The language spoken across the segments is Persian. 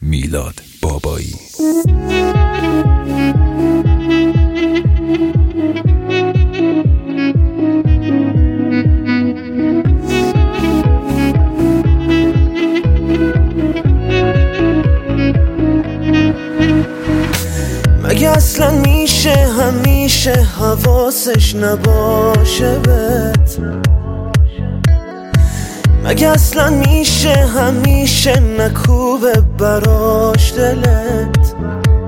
میلاد بابایی. مگه اصلا میشه همیشه حواسش نباشه بهت؟ مگه اصلا میشه همیشه نکوبه براش دلت؟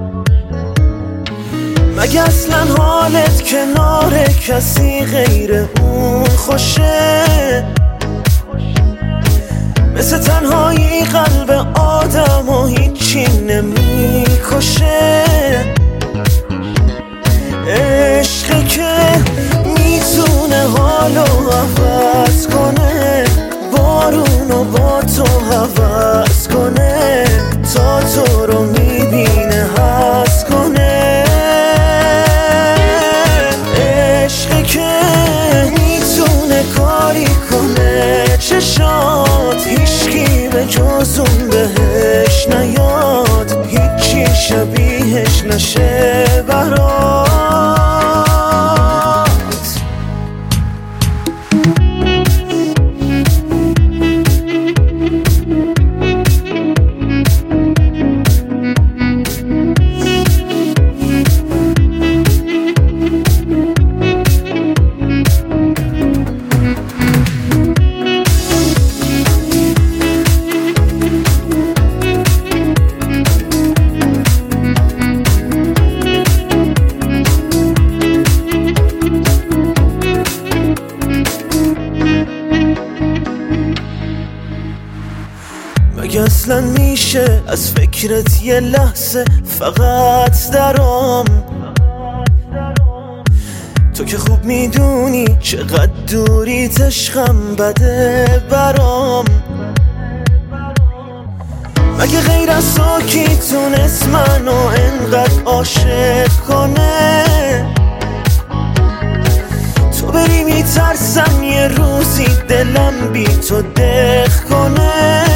مگه اصلا حالت کنار کسی غیر اون خوشه؟ مثل تنهایی قلب آدم و هیچی نمیکشه. عشقی که میتونه حالو عوض کنه، بارونو با تو عوض کنه، تا تو رو میبینه حس کنه. عشقی که میتونه کاری کنه چشات هیچکی به جز اون بهش نیاد، هیچی شبیهش نشه برات. مگه اصلا میشه از فکرت یه لحظه فقط درام؟ تو که خوب میدونی چقدر دوریت عشقم بده برام. مگه غیر از تو کی تونست منو انقدر عاشق کنه؟ تو بری میترسم یه روزی دلم بی تو دق کنه.